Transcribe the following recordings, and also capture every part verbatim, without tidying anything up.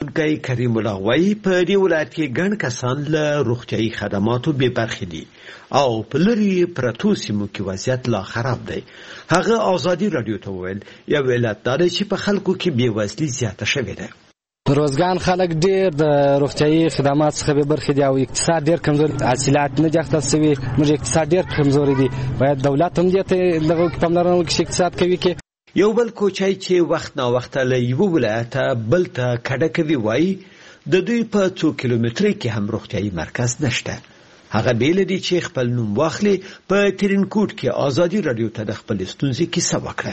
اوسیدونکی کریم الله وایي په دې ولایت کې ګڼ کسان له روغتیايي خدماتو بې برخې دي او په لرې پرتو سیمو کې وضعیت لا خراب دی. هغه ازادي راډیو ته وویل یو علت دا دی چې په خلکو کې بېوزلي زیاته شوې ده. روزګان خلک ډېر د روغتیايي خدمات څخه بې برخې دي او اقتصاد ډېر کمزور، حاصلات نه دي اخیستل سوي، موږ اقتصاد ډېر کمزوری دي. باید دولت هم دې ته دغه پاملرنه وکړي چې اقتصاد قوي کړي. یو بل کوچی چې وخت نا وخت له یو ولایته بل ته کډه کوي وایي د دوی په څو کیلومترۍ کې هم روغتیايي مرکز نشته. هغه بیل دي چې خپل نوم واخلي په ترینکوټ کې ازادي راډیو ته د خپل ستونزې کیسه وکړه.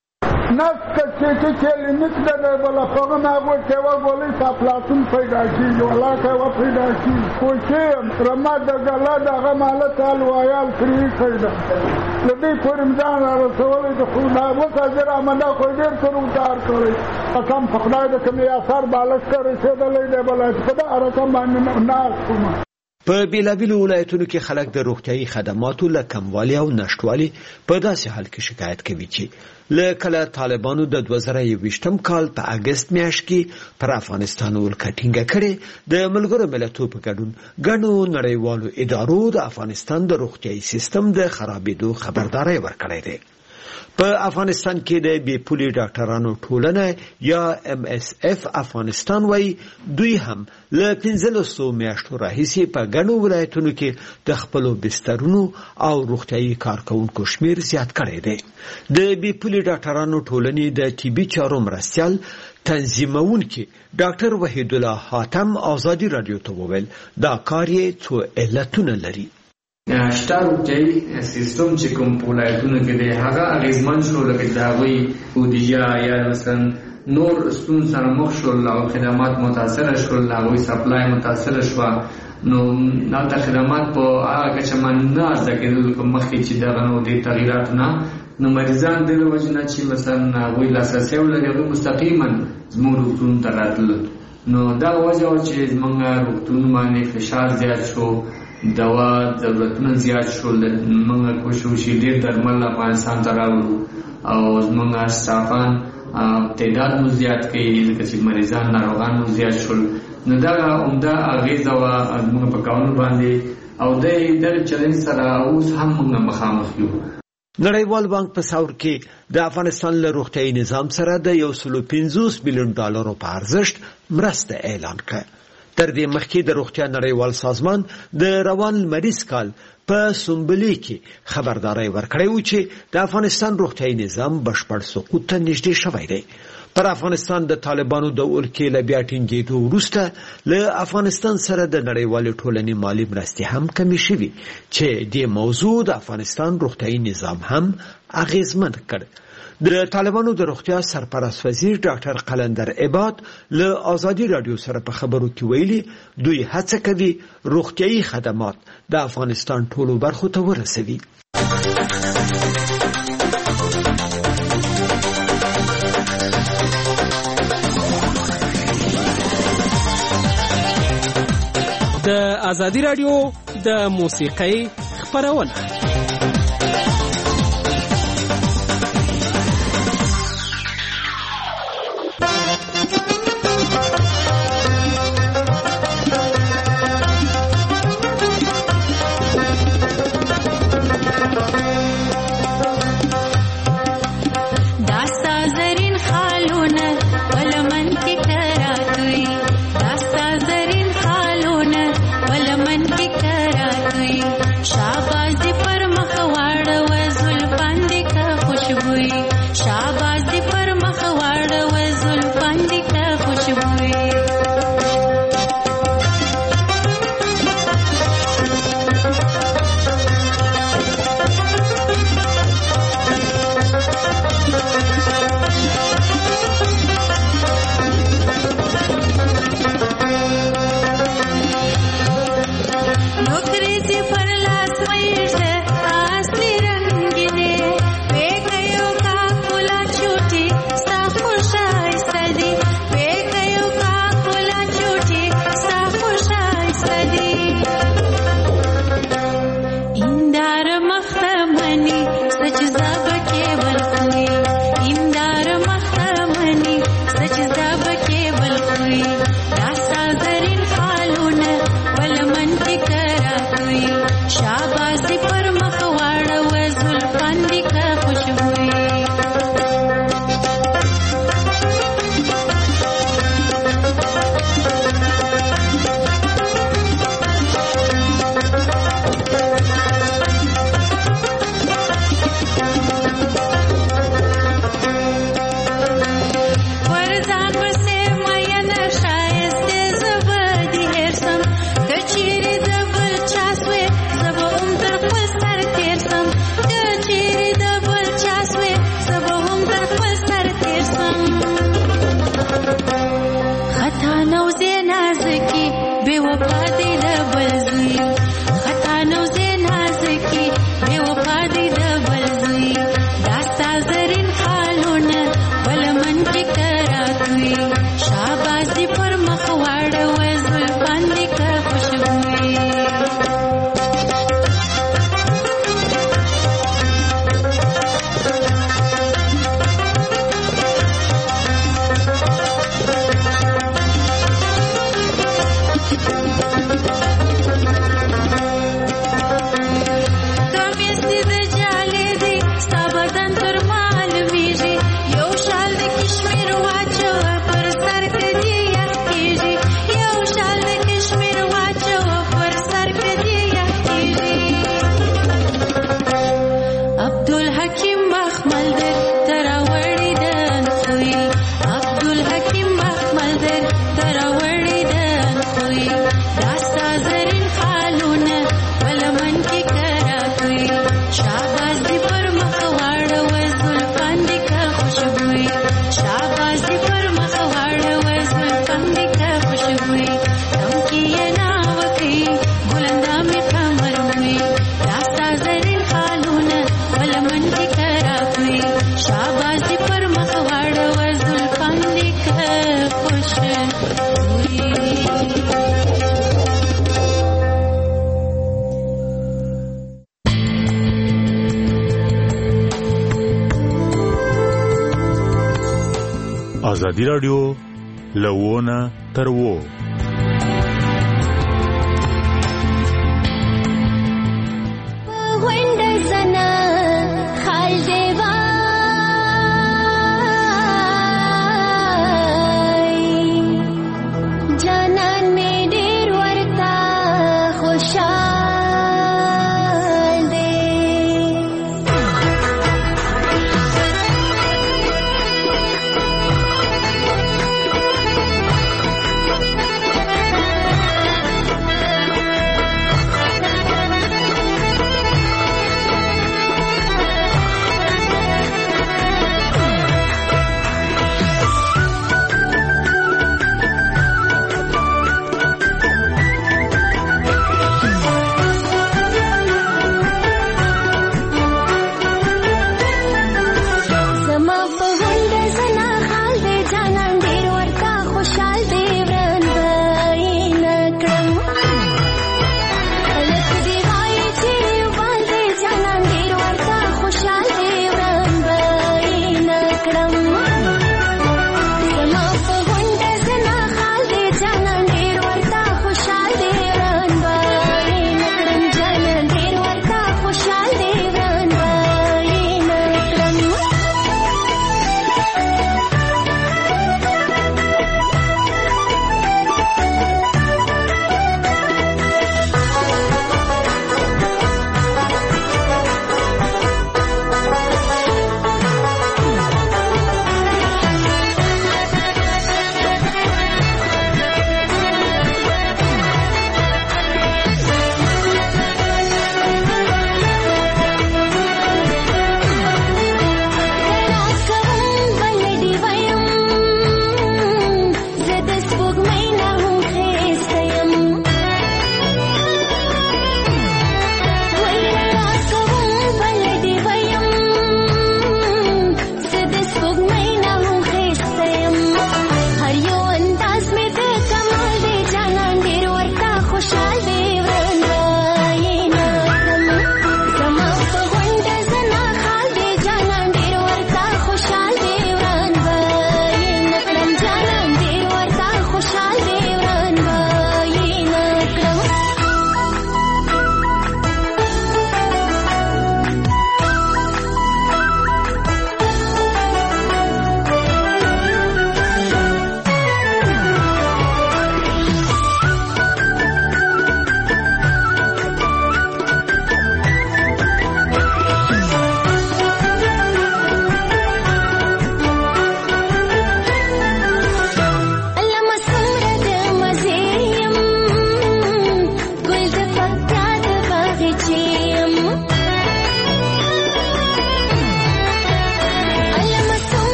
نفس کچې چې لیمټ ده بل په ما وو چې و بولې تاسو پیدا کیږي ولا که و پیدا کیږي خو چې رما د غلا دغه مالت الویال فری کړل لدې پرمدان رسول د خدا وکړه امدا خو ډېر تروتار کړی قسم په خدای د کومي اثر بالښت کړی چې د لیدل بل څه د ارقام باندې نه کوم. په بیلابیلو ولایتونو کې خلک د روغتیايي خدماتو له کموالي او نشټوالي په داسې حال کې شکایت کوي چې له کله طالبانو د دوه زره یوویشتم کال په اګست میاشت کې پر افغانستان ولکه ټینګه کړې د ملګرو ملتونو په ګډون ګڼو نړیوالو ادارو د افغانستان د روغتیايي سیستم د خرابېدو خبرداری ورکړې ده. په افغانستان کې د بې پولي ډاکټرانو ټولنه یا ام اس اف افغانستان وایي دوی هم له پنځلسو میاشتو راهیسې په ګڼو ولایتونو کې د خپلو بسترونو او روغتیايي کارکوونکو شمیر زیات کړی دی. د بې پولي ډاکټرانو ټولنې د طبي چارو مرستیال تنظیمونکي ډاکټر وحید الله حاتم ازادي راډیو ته وویل دا کار یې څو علتونه لري. شته روغتیايي سیستم چې کوم په ولایتونو کې دی هغه اغېزمن شو لکه د هغوی بودیجه یا مثلا نور ستونزو سره مخ شول او خدمات متاثره شول، هغوی سپلای متاثره شوه نو دلته خدمات په هغه کچه باندې نه عرضه کېدل کوم مخکې چې دغه نو دې تغییرات نه نو مریضان د دې وجې نه چې مثلا هغوی لاسرسی ولري هغوی مستقیما زموږ روغتون ته راتلل نو دغه وجه وه چې زموږ روغتون باندې فشار زیات شو، دوا ضرورتونه زیات شول، موږ کوشش وشي ډېر درمل افغانستان ته راوړو او زموږ سټافان تعداد مو زیات کړي ځکه چې مریضان ناروغان مو زیات شول نو دغه عمده اغېزه وه زموږ په کارونو باندې او د دغه چلنج سره اوس هم موږ مخامخ یو. نړیوال بانک په ثور کې د افغانستان له روغتیايي نظام سره د یو سلو پنځوس میلیون ډالرو په ارزښت مرسته اعلان کړه. تر دې مخکې د روغتیا نړیوال سازمان د روان لمریز کال په سنبلې کې خبرداری ورکړی و چې د افغانستان روغتیايي نظام بشپړ سقوط ته نږدې شوی دی. پر افغانستان د طالبانو د ولکې له بیا ټینګېدو وروسته له افغانستان سره د نړیوالې ټولنې مالي مرستې هم کمې شوي چې دې موضوع د افغانستان روغتیايي نظام هم اغېزمن کړ. د طالبانو د روغتیا سرپرست وزیر ډاکټر قلندر عباد له ازادي راډیو سره په خبرو کې ویلي دوی هڅه کوي روغتیايي خدمات د افغانستان ټولو برخو ته ورسوي. د ازادي راډیو د موسیقۍ خبرونه शाबाश خطا نو زینازکی بے وفا دی دبل زوی خطا نو زینازکی بے وفا دی دبل زوی داستا زرین خالون بل من کی کراتوی شابازی پر مخواڑ وزل پاندی کا خوشبوی ازادي راډیو لوونه تر وو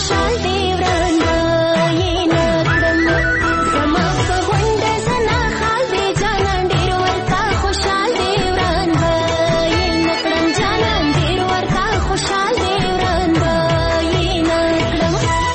خوشحال دی وران یې نکړم زما په غونډه زنا خال دی جانان ډېر ورته خوشحال دی وران یې نکړم جانان ډېر ورته خوشحال دی وران یې نکړم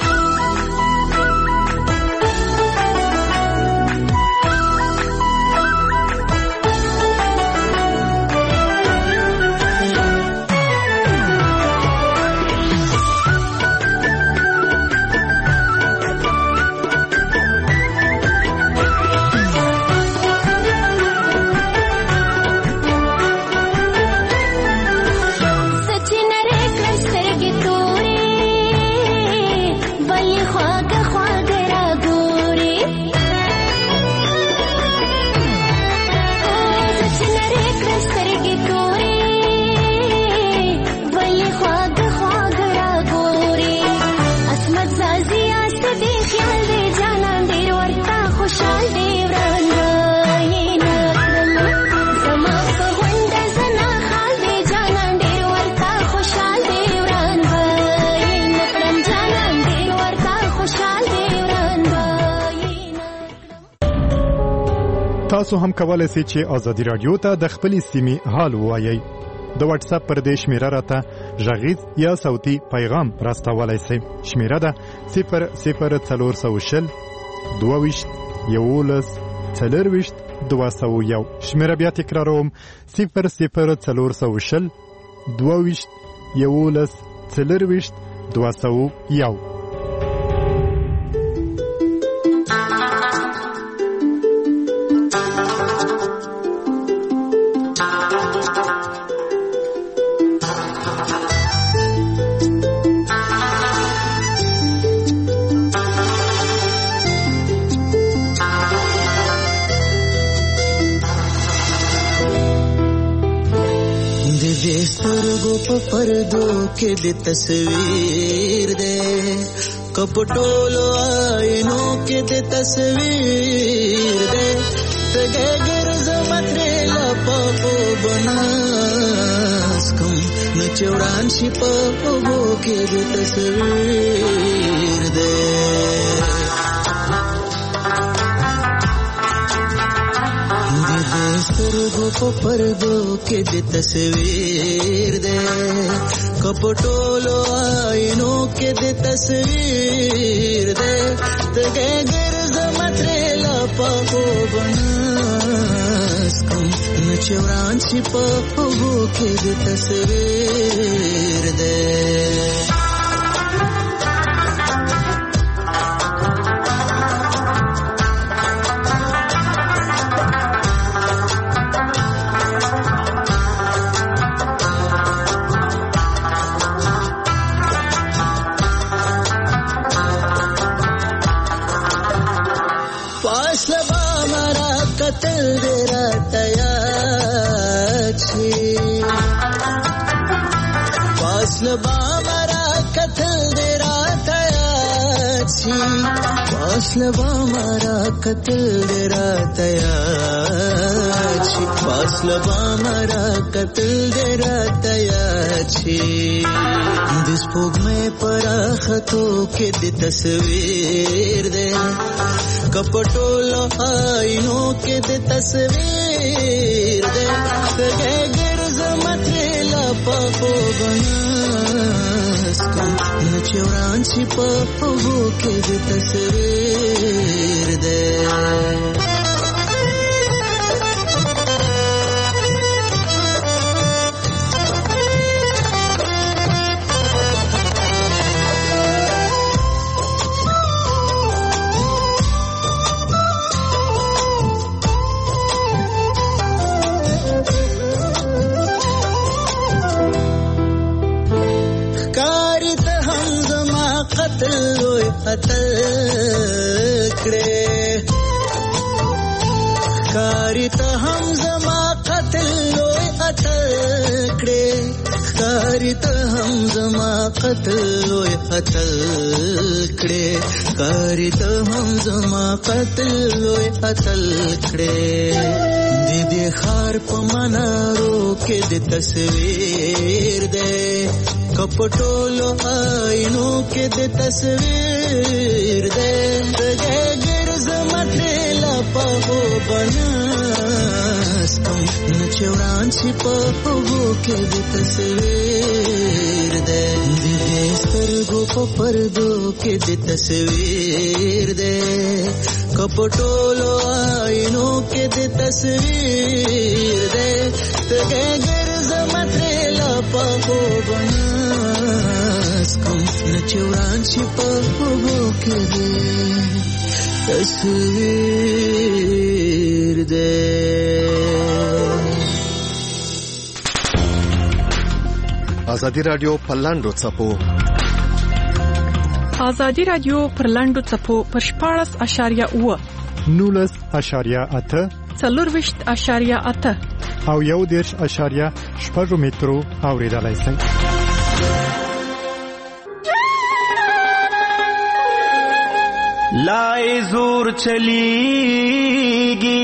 تاسو هم کولای شئ چې آزادي رادیو ته د خپل سیمې حال ووایئ. د واتس اپ پر دې شمیره راته غږیز یا صوتي پیغام راستولای شئ. شمیره ده صفر صفر څلور سوه شل دوه ویشت یولس څلور ویشت دوه سوه یو. شمیره بیا تکراروم صفر صفر څلور سوه شل دوه ویشت یولس څلور ویشت دوه سوه یو. پردو کې د تصویر دے کپټولو آینو کې د تصویر دے تګه ګرځ متره لپو بناس کوم نو چوڑان شي په وګو کې د تصویر دے سترګو په پردو کې د تصویر دے کپټولو آینو کې د تصویر دے تګه ګرځ متره لپو بناس کوم نو چوران شي په وګو کې د تصویر دے فاصله مارا قتل درا تیار چی فاصله مارا قتل درا تیار چی دس پوگ میں پراختو کے دی تصویر دے کپٹولو آئینو کے دی تصویر دے تگے گرز متریلا پاپو بناس کم نچوران چی پاپو کے دی تصویر دے قتل کړه کاری ته هم زما قتل لوی قتل کړه کاری ته هم زما قتل لوی قتل کړه کاری ته هم زما قتل لوی قتل کړه دې دې خار په منارو کې د تصویر دې کپټولو آینو کې د تصویر دې دغه ګرځ مټلا په بناس کوم نچوران سی په وو کې د تصویر دې دې سترګو په پردو کې د تصویر دې کپټولو آینو کې د تصویر دې دغه ګرځ مټلا په بناس کوم نچوران سی په وو کې د تصویر دے. ازادي رادیو پر لاندو څپو ازادي رادیو پر لاندو څپو پر شپاړس اشاریه اوه نولس اشاریه اته څلورویشت اشاریه اته او یو دېرش اشاریه شپږ مترو اوریدلای شئ. لائے زور چلیگی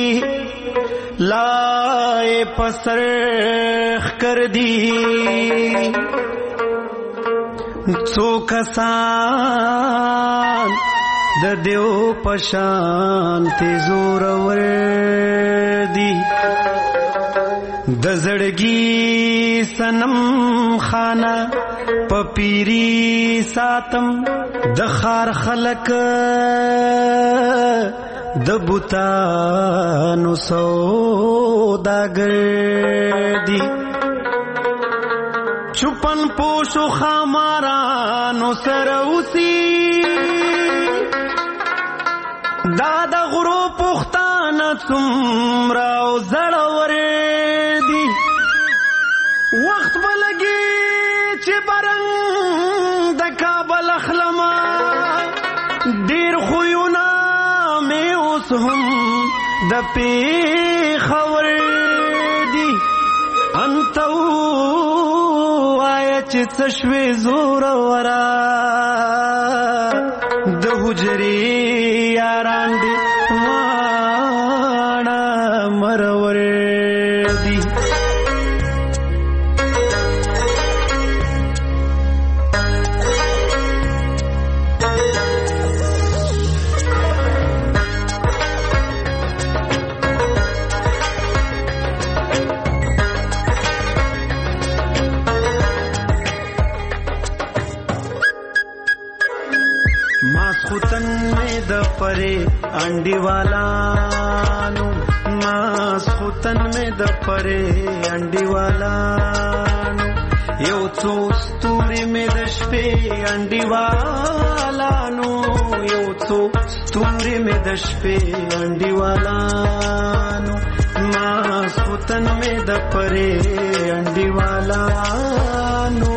لائے پسرخ کر دی څو کسان د دیو پشان تی زور ور دی د زړګي سنم خانه پپیری ساتم د خار خلق د بوتانو سوداګر دی چپن پوشو خامارانو سروسی دادا غرو پختانه څومره زړور دی وخت بلګي چې برنګ د کابل اخلما ډیر خوونه مې اوس هم د پیښور دی انت وای چې څه شوي زور ورا د حجرې یاران دي واړه مرور دی. ماسختن میں دپرے انڈی والانو ماسختن میں دپرے انڈی والانو یو څو ستوري میں د شپې انډي والانو یو څو ستوري میں د شپې انډي والانو ماسختن میں دپرے انډي والانو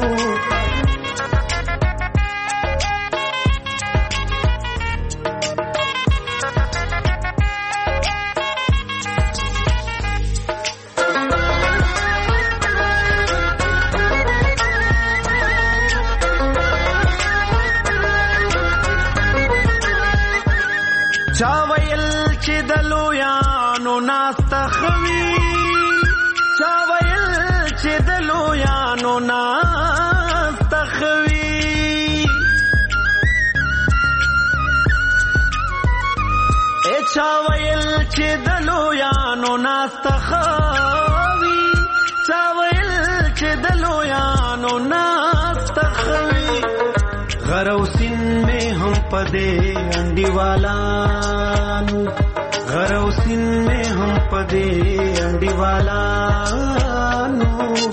چاویل چې دلو یانو ناستخوي چاویل چې دلو یانو ناستخوي اے چاویل چې دلو یانو ناستخوي چاویل چې دلو یانو ناستخوي غروسین میں ہم پدے انڈی والانو غروسین میں ہم پدے انڈی والانو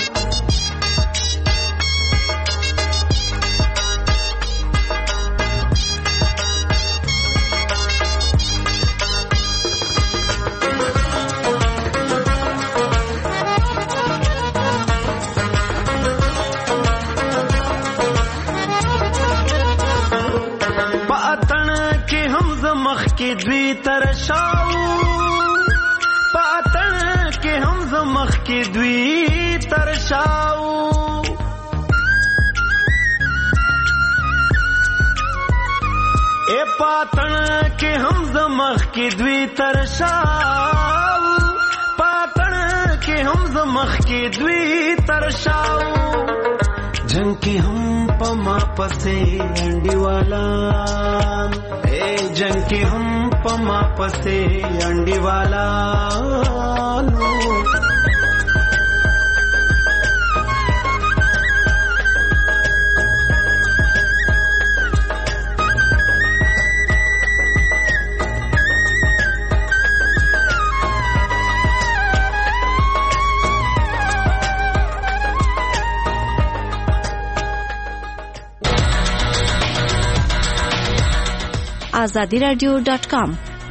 کی دوی ترشاو پاتن کې هم زمخ کی دوی ترشاو اے پاتن کې هم زمخ کی دوی ترشاو پاتن کې هم زمخ کی دوی ترشاو जंग की हम पमा पसे अंडी वाला ए जंग की हम पमा पसे अंडी वाला Azadi radio dot com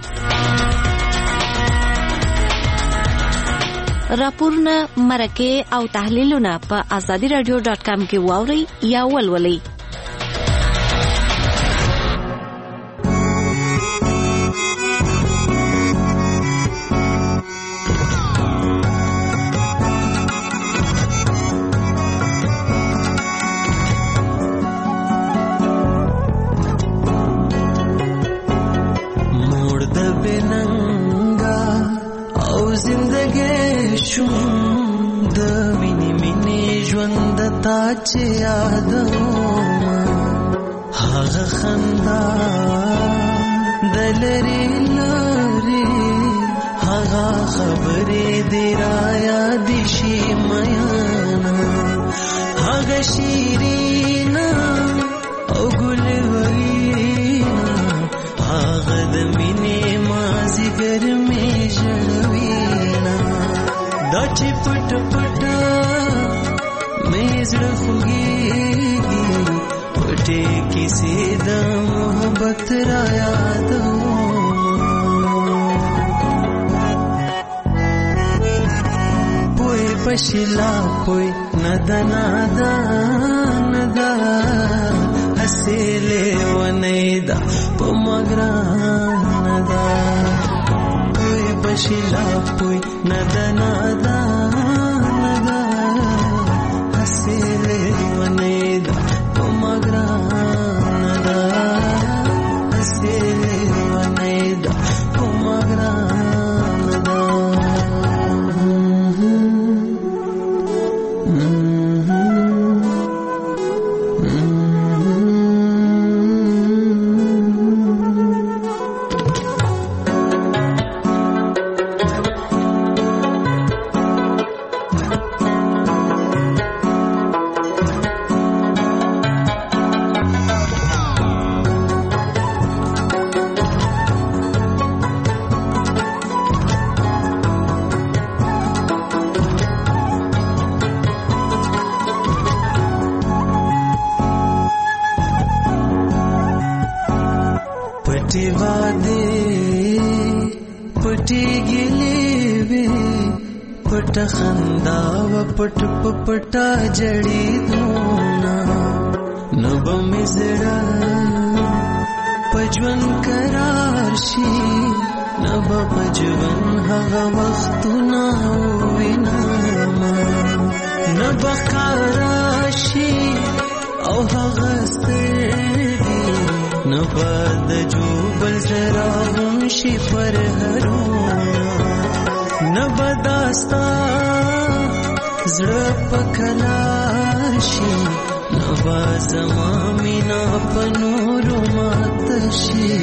راپورونه مرکه او تحلیلونه په آزادی رادیو ډاټ کام کې واورئ یا ولولئ. چې یادوما هغه خندا دلری لری هغه خبرې دی را یاد شي میانا هغه شیرینا او ګلورینا هغه د مینې مازی ګرمې ژړوینا دا چې پټ پټ زړه خوږیږي پټې کیسې د محبت را یادوم پوی پشلا پوی ندا ندا ندا حسیلې ونیدا په مګران ندا پوی پشلا پوی ندا ندا ندا حسیلې ونیدا په مګران دا حسیلې ونیدا په مګران دا خندا و پټ پټا جړې دونا نوب مزړه پجون قرار شي نوب پجون هغه وختونه وینا نوب قراشي او هغه ستړي نوب د جوبل زراهم شي پر هرو نبداستا زړه پکلار شي نبازما مینا پنورو مات شي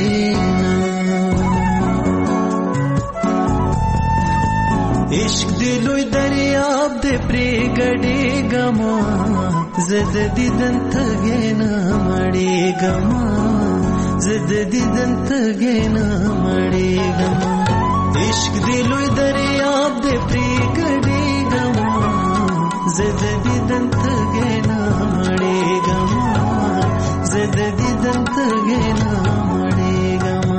عشق دلوی دریاب دې پرې ګډې ګما زد دیدن تګینا مړې ګما زد دیدن تګینا مړې ګما عشق دلوی دریاب دې پرې ګډې ګما زد دیدن تګینا مړې ګما زد دیدن تګینا مړې ګما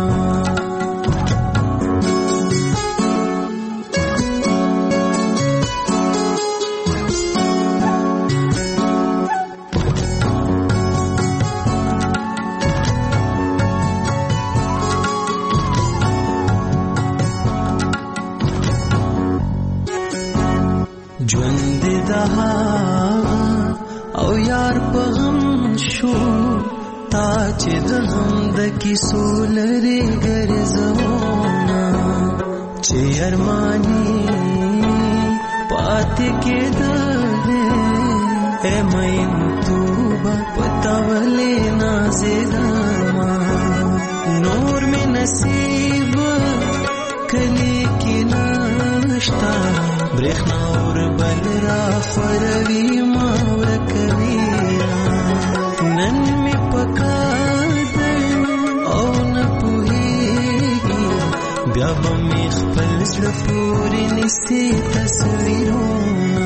ژوند دها او یار په غم شو تا چې د هم د کیسو لري ګرځونا چې ارمانی پاتې کېده اے مین تو پتاولے نازراما نور میں نصیب کلی کی ناشتا برخنا اور بل را فروی ماور کویرا نن میں پکا او نپوهیگی بیا بمی خپل زړه پورې نیسي تصویرونه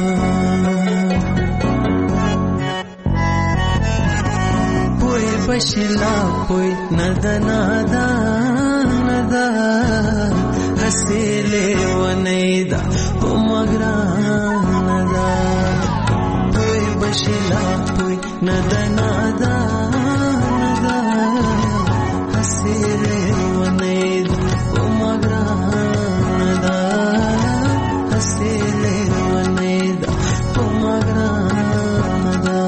پوی بشلا پوی ندا ندا ندا حسیلې ونیدا پمګران ندا پوی بشلا پوی ندا ندا ندا حسیلې ونیدا پمګران ندا حسیلې ونیدا پمګران ندا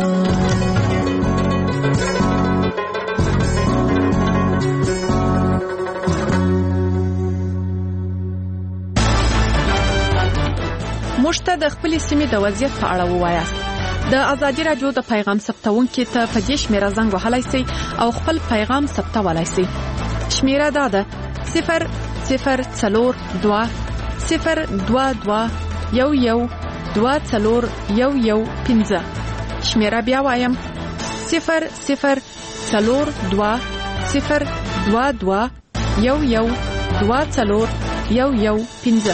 موږ ته د خپل سیمې د وضعیت په اړه ووایاست. د ازادي رادیو د پیغام ثبتونکو ته په دې شمیره زنګ وهلای شئ او خپل پیغام ثبتولای شئ. شمیره دا ده صفر صفر څلور دوه صفر دوه دوه یو یو دوه څلور یو یو پنځه. شمیره بیا وایم صفر صفر څلور دوه صفر دوه دوه یو یو دوه څلور یو یو پنځه.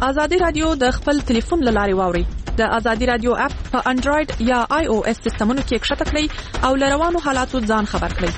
ازادي رادیو د خپل ټلیفون لاري واوري. د ازادي رادیو اپ په انډراید یا آی او اس سیستمونو کې ښکته کړئ او لروانو حالاتو ځان خبر کړئ.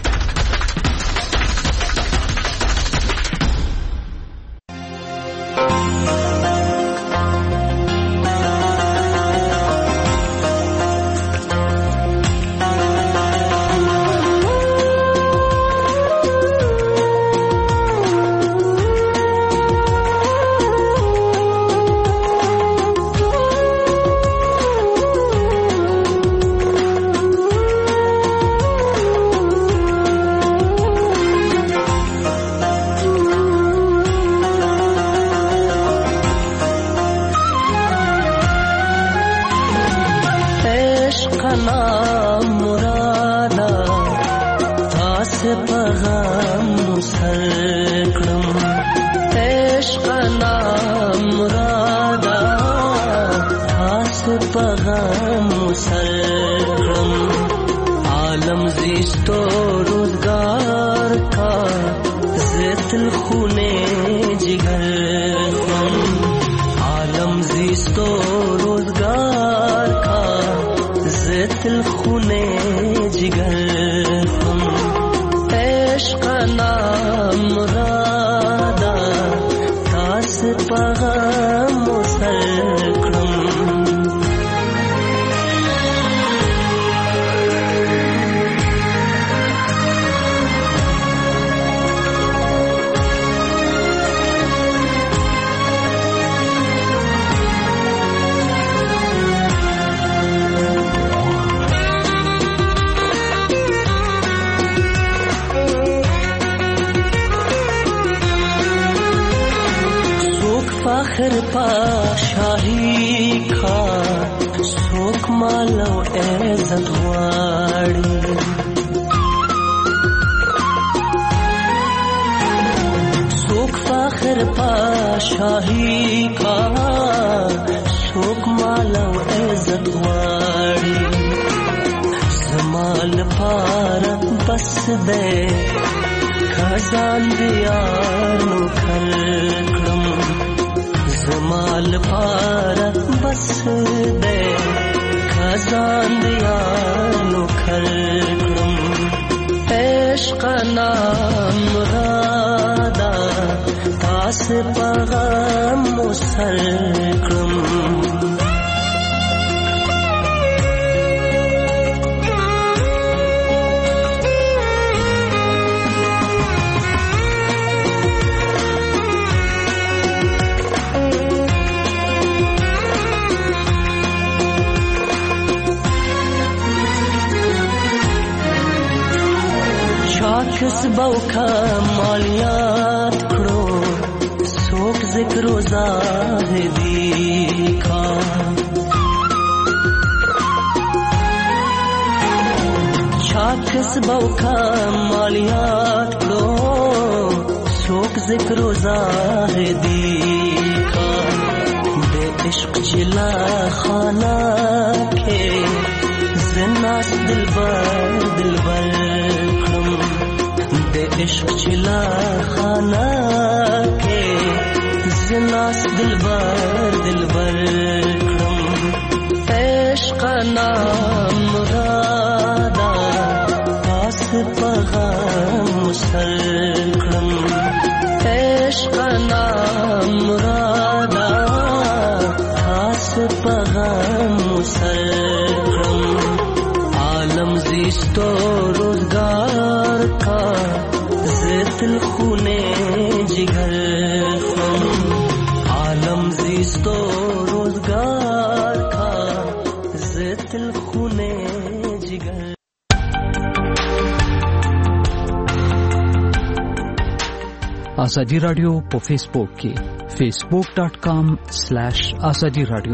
آزادی رادیو په فیسبوک کې facebook dot com slash azadi radio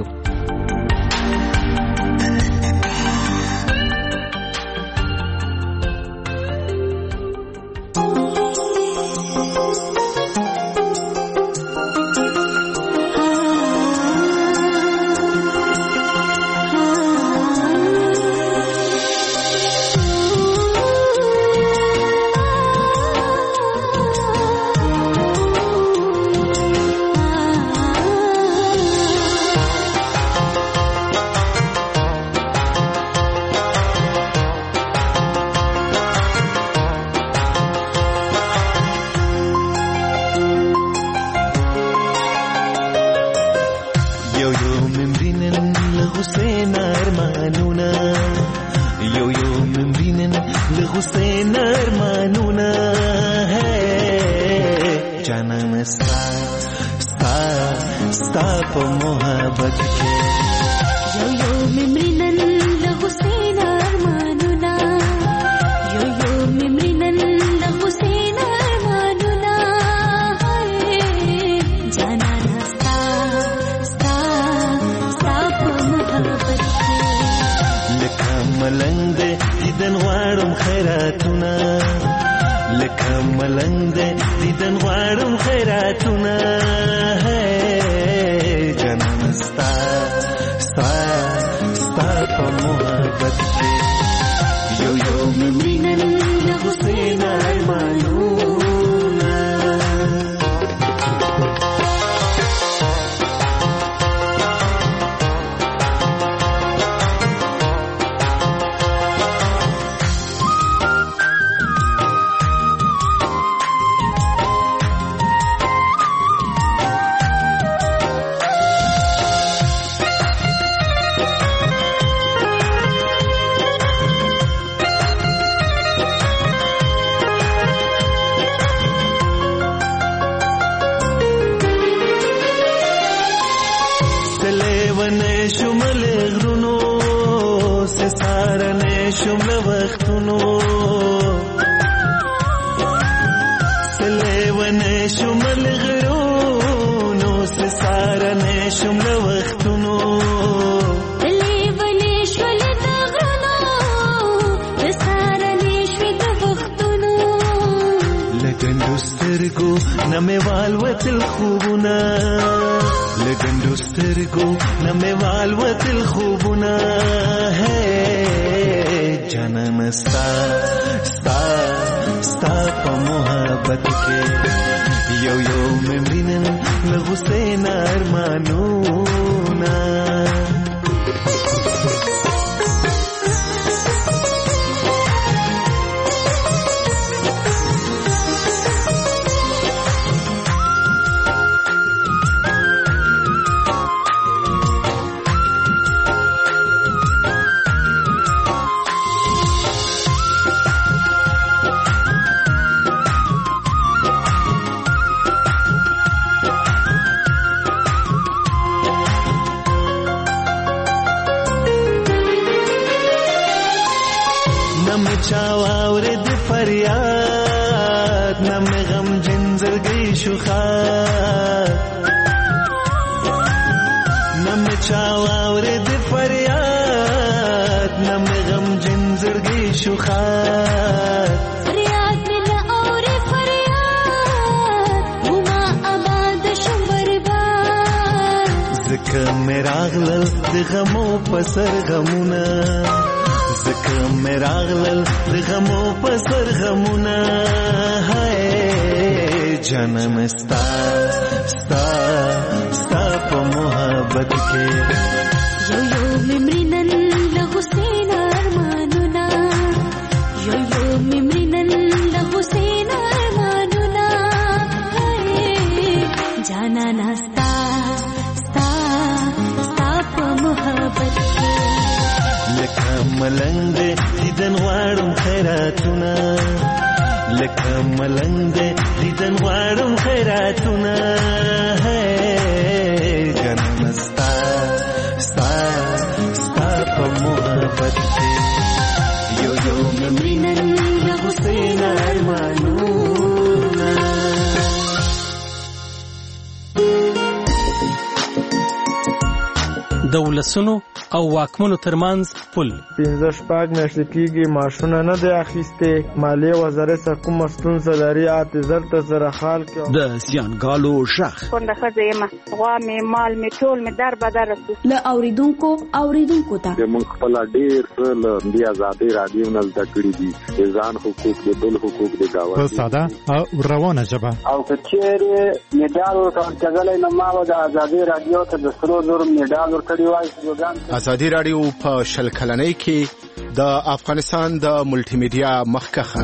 په محبت کې یو یو ممرنن د حسین ارمانونه یو یو ممرنن د حسین ارمانونه جانا ستا ستا ستا په محبت کې لکه ملنګ دې دیدن غواړم خیراتونه لکه ملنګ دې دیدن غواړم خیراتونه جانان ستا ستا ستا په محبت کې یو یو ممرنن د حسین ارمانونه شمله وختونو سلیونه شمله غرونو سسارنه شمله وختونو سلیونه شمله غرونو سسارنه شمله وختونو لګندو سترګو نمه والوتل خوبونه لګندو سترګو نمه والوتل خوبونه جانان ستا ستا ستا په محبت کې یو یو ممرنن له حسین ارمانونه چاوره د فریاد نم غم جنزرګي شوخات نم چاوره د فریاد نم غم جنزرګي شوخات فریاد من اوري فریاد وما آباد شم برباد زکه مراغلل د غمو پسر غمونه زکه مراغلل د غمو پسر غمونه هاي جانان ستا ستا ستا په محبت کې یو یو ممرنن د حسین ارمانونه یو یو ممرنن د حسین ارمانونه جانان ستا ستا ستا په محبت کې لکه ملنګ دې دیدن غواړم خیراتونه لکه ملنګ دې دیدن غواړم خیراتونه جانان ستا ستا ستا په محبت کې یو یو ممرنن د حسین ارمانونه د ولسونو او واکمنو ترمنځ پل پنځه شپږ میاشتې کېږي معاشونه نه دی اخیستې مالیې وزارت څخه کومه ستونزه لري اته زر ته زره خال کې د زیانګالو شخ کونډه ښځه یم غوا مې مال مې ټول مې در بدر رسو له اوریدونکو اوریدونکو ته موږ خپل ډېر څه له دې آزادۍ راډیو نه زده کړي دي د ځان حقوق د بل حقوق د گاونډي په ساده او روانه ژبه او که چیرې میډال ورکول کېدلی نو ما به د آزادۍ راډیو ته د سرو زرو میډال ورکړی وای. ازادي راډیو په شل کلنۍ کې د افغانستان د ملټي میډیا مخکخه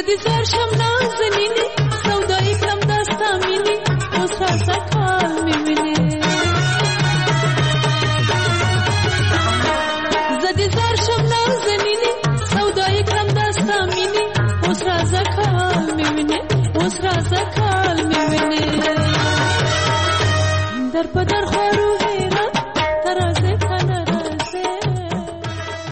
زدي زار شم نازنینی سودایی کم دستا مینی اوس راسا کال میبینی زدي زار شم نازنینی سودایی کم دستا مینی اوس راسا کال میبینی اوس راسا کال میبینی در پدر